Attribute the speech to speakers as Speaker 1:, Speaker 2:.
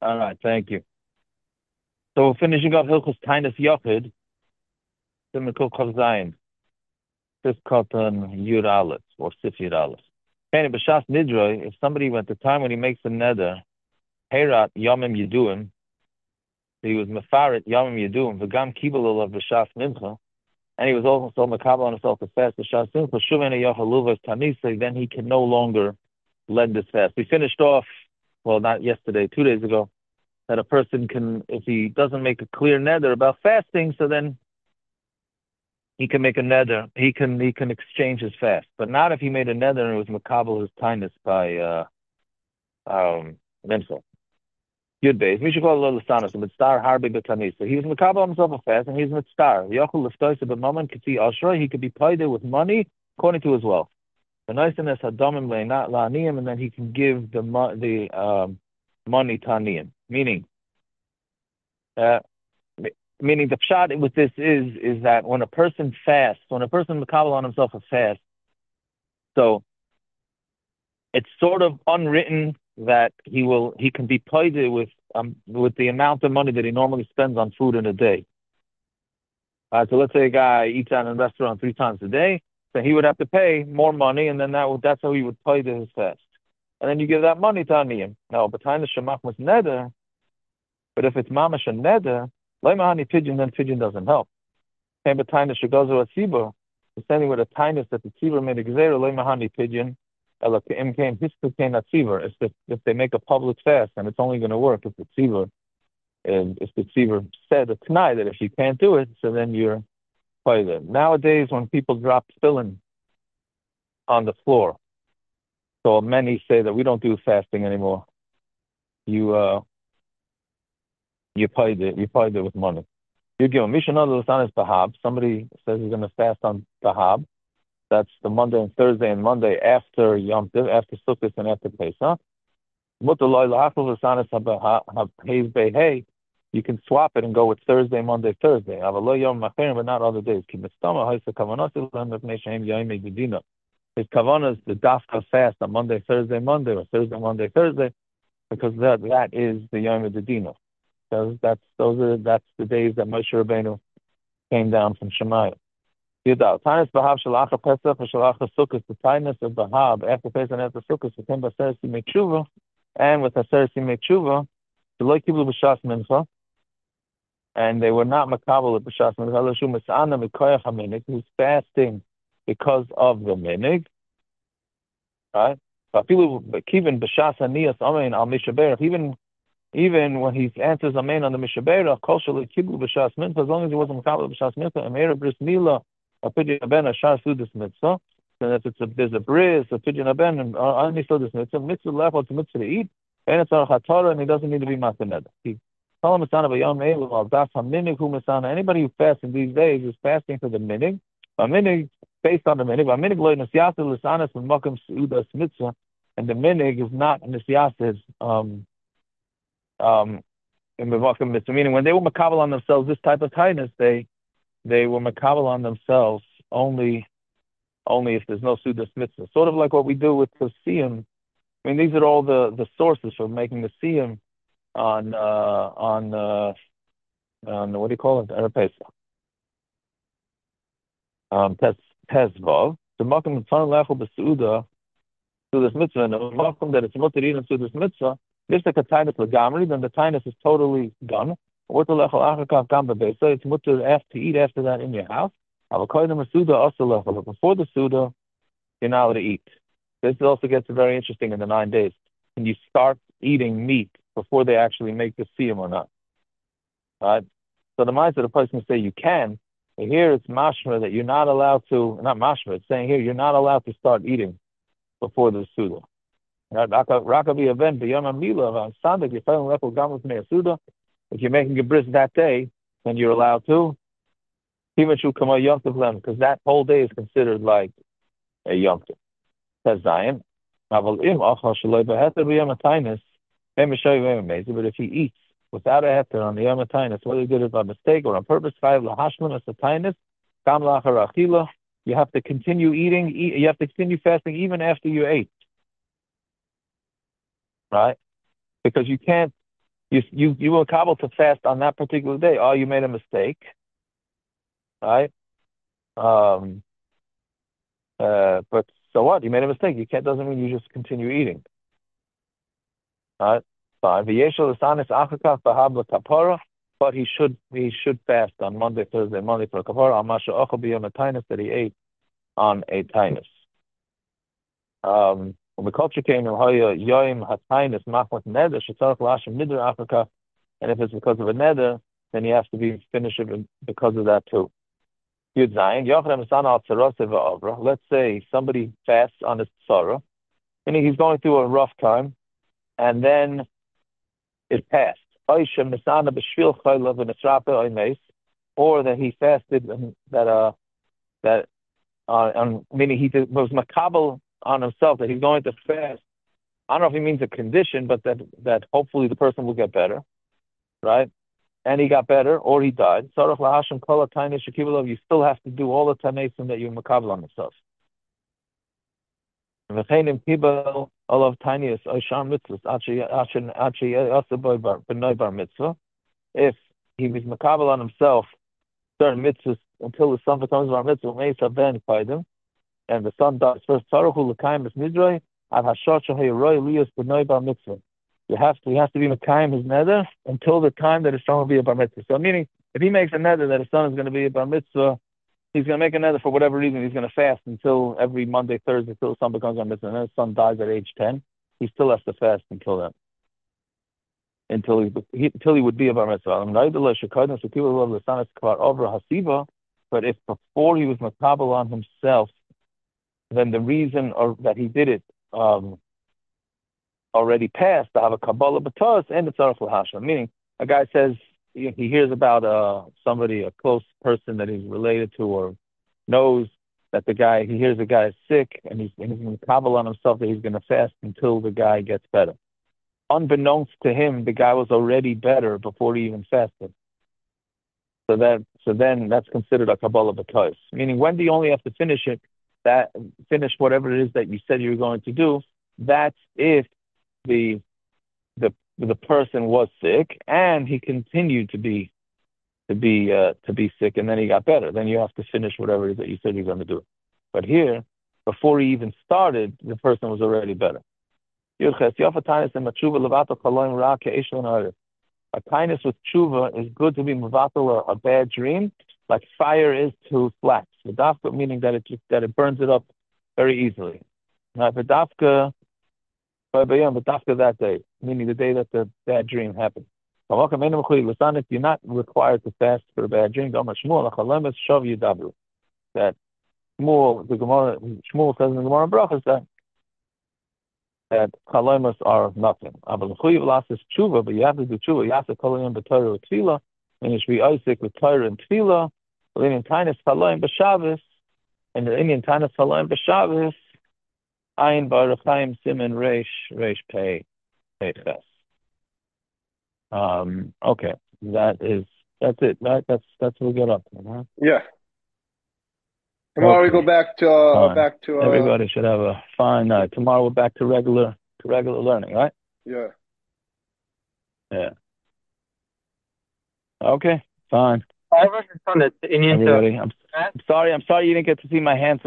Speaker 1: All right, thank you. So we're finishing up Hilchos Tainis Yochid, Simikol Chav Zayin, Sif Katan Yud Aleph, or Sif Yud Aleph. And B'Shas Nidroi, if somebody went the time when he makes a neder, Herat Yomim Yeduim, he was Mefaret Yomim Yeduim, V'gam Kibel of B'Shas Mincha, and he was also Makabal on himself to fast B'Shas Mincha, Shuvene Yochaluva Tanisa, then he can no longer lend this fast. We finished off, well, not yesterday, 2 days ago, that a person can, if he doesn't make a clear neder about fasting, so then he can make a neder. He can exchange his fast, but not if he made a neder and it was makabel his kindness by himself. Yud beis. We should call it l'sanos. Mitzvah harbi b'tanis. So he was makabel himself a fast, and he's mitzvah. Yochel l'ftois b'mammon k'ti ashra. He could be paid with money according to his wealth. The niceness hadomim le'nat la'aniyim, and then he can give the money to aniyim. Meaning the pshat with this is that when a person fasts, when a person makabel on himself a fast, so it's sort of unwritten that he can be paid with the amount of money that he normally spends on food in a day. So let's say a guy eats out in a restaurant 3 times a day, then he would have to pay more money, and then that's how he would pay his fast. And then you give that money to aniyim. Now, behind the shemach was neder, but if it's mamash and neder, leimahani pigeon, then pigeon doesn't help. Same behind the shegozer a tzibur, the same with a tinus that the tzibur made a gzeira leimahani pigeon. If they make a public fast, and it's only going to work if the tzibur said a t'nai that if you can't do it, so then you're paid. Nowadays, when people drop filling on the floor, so many say that we don't do fasting anymore. You paid it with money. You give a mishnah l'sanis bahab. Somebody says he's going to fast on bahab. That's the Monday and Thursday and Monday after Yom Tov, after Sukkot and after Pesach. You can swap it and go with Thursday, Monday, Thursday. But not other days. His kavanah is the dafka fast on Monday, Thursday, Monday, or Thursday, Monday, Thursday, because that is the Yom Medina. Because that's the days that Moshe Rabbeinu came down from Shemayim. Tainus Bahab Shalacha Pesach and Shalacha Sukkot. The Tainus of Bahab after Pesach and after Sukkot became Baser Simei Tshuva, and with Baser Simei Tshuva, the Lo Kiblu B'Shas Mincha, and they were not makabel at B'Shas Mincha. Elishu Misana Mikoyach HaMinig, who's fasting because of the minig, right? Even B'Shas Aniyas Amen Al Mishaberach, even when he answers Amen on the Mishaberach, Kol Shelo Kiblu B'Shas Mincha, as long as he wasn't makabel B'Shas Mincha, Emeir Bris Mila. A pidyon aben ashar sudas mitzvah. Then if there's a bris, a pidyon aben, and only sudas mitzvah left, it's a mitzvah to eat, and it's a chatara, and he doesn't need to be mataned. Anybody who fasts in these days is fasting for the minig. A minig based on the minig. A minig loy nesyasa lisanas from makam sudas mitzvah, and the minig is not nesyasas in the makam mitzvah. Meaning when they were makabel on themselves this type of kindness, they were makabel on themselves only if there's no sudas mitzvah. Sort of like what we do with the siyum. I mean, these are all the sources for making the siyum on what do you call it? Erev Pesach. Tezvav. The makom mitzvah lechol b'seuda sudas mitzvah, and the makom that it's mutter eating sudas mitzvah. If the tainus legamri, then the tainus is totally gone. It's mutter to eat after that in your house. But before the Suda, you're not allowed to eat. This also gets very interesting in the 9 days. Can you start eating meat before they actually make the siyum or not? Right? So the mindset of the person can say you can, but here it's mashma that you're not allowed to, not mashma, it's saying here you're not allowed to start eating before the Suda. Rakabi event beyond a mila on Sunday, you're failing level gamas near Suda. If you're making a bris that day, then you're allowed to. Because that whole day is considered like a Yom Tov. Says Zion. But if he eats without a heter on the Yom Tov, whether he did it by mistake or on purpose, you have to continue eating. You have to continue fasting even after you ate. Right? Because you can't You were able to fast on that particular day. Oh, you made a mistake, right? Um, but so what? You made a mistake. You can't doesn't mean you just continue eating. Right? Fine. V'yeshel l'sanis achakaf b'hab l'kapara, but he should fast on Monday, Thursday, Monday for a kapara on masha ochel b'yom tainus that he ate on a tainus. When the culture came in Hoya Yoim Hatainus Machmat Neder Shetzarach Lashim Nidr Africa, and if it's because of a neder, then he has to be finished because of that too. Yud Zayin Yochanan Misana Al Tzarose Va'avra. Let's say somebody fasts on his tzara, meaning he's going through a rough time, and then it passed. Oishem Misana B'Shvil Chayla V'Nesrape Oymeis, or that he fasted and that meaning was makabel on himself that he's going to fast. I don't know if he means a condition, but that hopefully the person will get better, right? And he got better, or he died. Sarach lahashim kol hataynis shekibulav. You still have to do all the tanesim that you makabel on yourself. V'cheinim kibel olav tinius oishar mitzvahs achi yasaboy b'noi bar mitzvah. If he was makabel on himself certain mitzvahs until the son becomes bar mitzvah, meisa ben kaidim, and the son dies first. Tzaruchu l'kaim es nidroi ad hashot shehayiroi liyos b'noi bar mitzvah. He has to be Mekayim his neder until the time that his son will be a bar mitzvah. So meaning, if he makes a neder that his son is going to be a bar mitzvah, he's going to make a neder for whatever reason. He's going to fast until every Monday, Thursday, until his son becomes a bar mitzvah. And then his son dies at age 10. He still has to fast until then, until he would be a bar mitzvah. But if before he was makabel on himself, then the reason or that he did it already passed to have a Kabbalah B'Tos and the Tzarech L'Hasham. Meaning, a guy says he hears about somebody, a close person that he's related to or knows that he hears a guy is sick and he's going to Kabbalah on himself that he's going to fast until the guy gets better. Unbeknownst to him, the guy was already better before he even fasted. So then that's considered a Kabbalah B'Tos. Meaning, when do you only have to finish it? Finish whatever it is that you said you were going to do. That's if the person was sick and he continued to be sick and then he got better. Then you have to finish whatever it is that you said you're going to do. But here, before he even started, the person was already better. A kindness with tshuva is good to be mevatel a bad dream, like fire is to flax. V'dafka meaning that it burns it up very easily. Now, v'dafka that day, meaning the day that the bad dream happened. You're not required to fast for a bad dream. That Shmuel says in the Gemara Brachos that chalomas are nothing. But you have to do tshuva. You have to call in b'Torah with tefillah, and you should be Isaac with Torah and tefillah. But in Tainus chaloim b'Shabbos, and the Indian Tainus chaloim b'Shabbos, Ayin Baruch Chaim Siman Reish Pei Ches. Okay, that's it. Right? That's what we get up to. Huh?
Speaker 2: Yeah. Tomorrow we go back to
Speaker 1: everybody should have a fine night. Tomorrow we're back to regular learning, right?
Speaker 2: Yeah.
Speaker 1: Yeah. Okay, fine.
Speaker 3: I was on the Indian.
Speaker 1: Everybody, I'm sorry you didn't get to see my handsome